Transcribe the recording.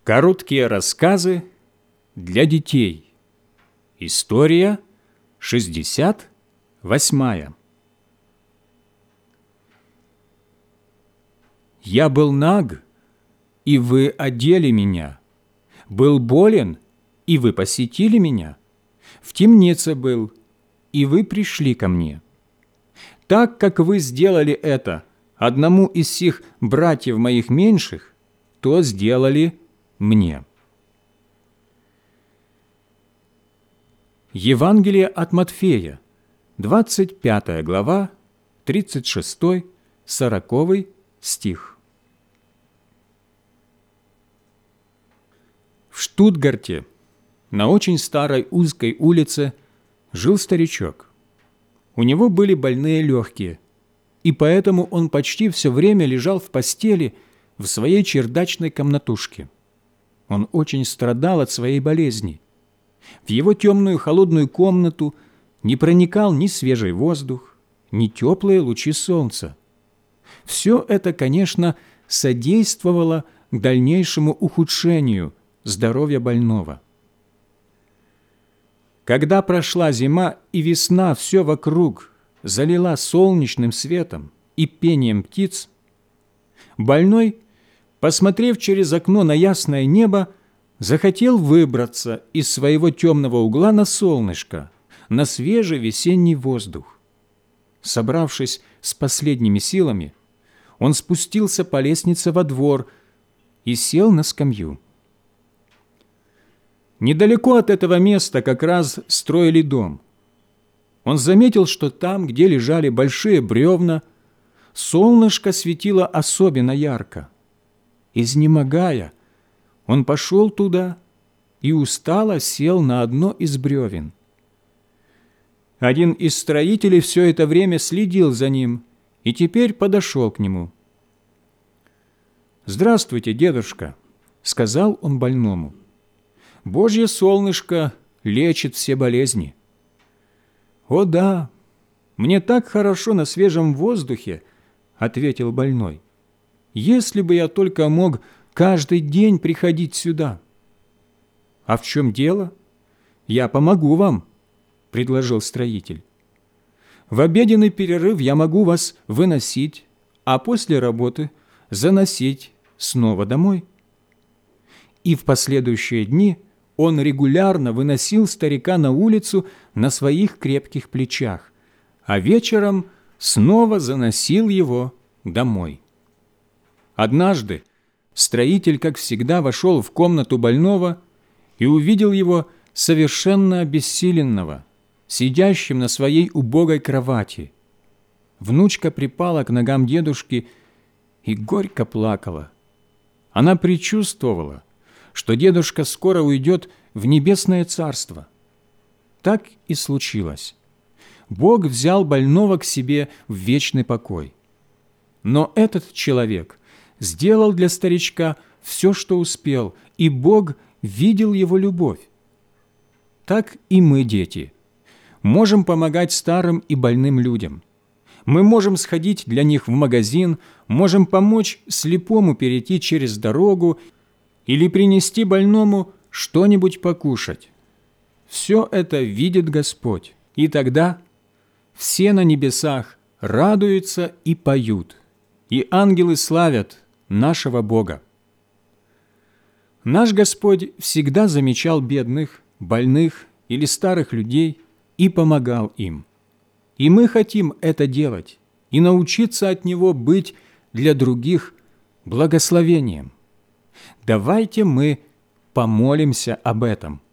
Короткие рассказы для детей. История 68. Я был наг, и вы одели меня, был болен, и вы посетили меня, в темнице был, и вы пришли ко мне. Так как вы сделали это одному из сих братьев моих меньших, то сделали мне. Евангелие от Матфея, 25 глава, 36-40 стих. В Штутгарте на очень старой узкой улице жил старичок. У него были больные легкие, и поэтому он почти все время лежал в постели в своей чердачной комнатушке. Он очень страдал от своей болезни. В его темную холодную комнату не проникал ни свежий воздух, ни теплые лучи солнца. Все это, конечно, содействовало к дальнейшему ухудшению здоровья больного. Когда прошла зима и весна все вокруг залила солнечным светом и пением птиц, больной, посмотрев через окно на ясное небо, захотел выбраться из своего темного угла на солнышко, на свежий весенний воздух. Собравшись с последними силами, он спустился по лестнице во двор и сел на скамью. Недалеко от этого места как раз строили дом. Он заметил, что там, где лежали большие бревна, солнышко светило особенно ярко. Изнемогая, он пошел туда и устало сел на одно из бревен. Один из строителей все это время следил за ним и теперь подошел к нему. «Здравствуйте, дедушка», — сказал он больному. «Божье солнышко лечит все болезни». «О да, мне так хорошо на свежем воздухе», — ответил больной. «Если бы я только мог каждый день приходить сюда». «А в чем дело? Я помогу вам», — предложил строитель. «В обеденный перерыв я могу вас выносить, а после работы заносить снова домой». И в последующие дни он регулярно выносил старика на улицу на своих крепких плечах, а вечером снова заносил его домой. Однажды строитель, как всегда, вошел в комнату больного и увидел его совершенно обессиленного, сидящим на своей убогой кровати. Внучка припала к ногам дедушки и горько плакала. Она предчувствовала, что дедушка скоро уйдет в небесное царство. Так и случилось. Бог взял больного к себе в вечный покой. Но этот человек сделал для старичка все, что успел, и Бог видел его любовь. Так и мы, дети, можем помогать старым и больным людям. Мы можем сходить для них в магазин, можем помочь слепому перейти через дорогу или принести больному что-нибудь покушать. Все это видит Господь, и тогда все на небесах радуются и поют, и ангелы славят нашего Бога. Наш Господь всегда замечал бедных, больных или старых людей и помогал им. И мы хотим это делать и научиться от Него быть для других благословением. Давайте мы помолимся об этом.